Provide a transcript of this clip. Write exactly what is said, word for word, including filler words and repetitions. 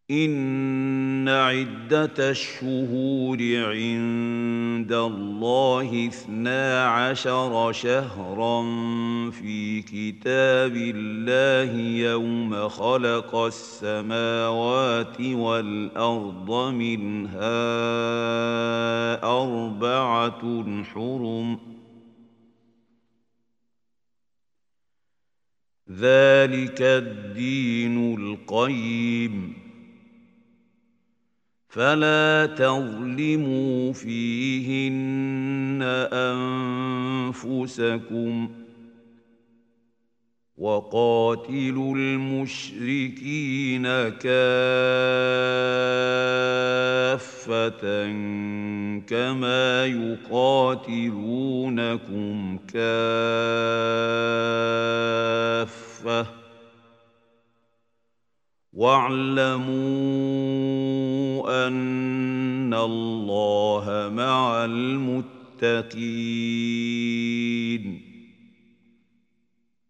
إن عدة الشهور عند الله اثنا عشر شهرا في كتاب الله يوم خلق السماوات والأرض منها أربعة حرم ذلك الدين القيم فلا تظلموا فيهن أنفسكم وقاتلوا المشركين كافة كما يقاتلونكم كافة واعلموا أن الله مع المتقين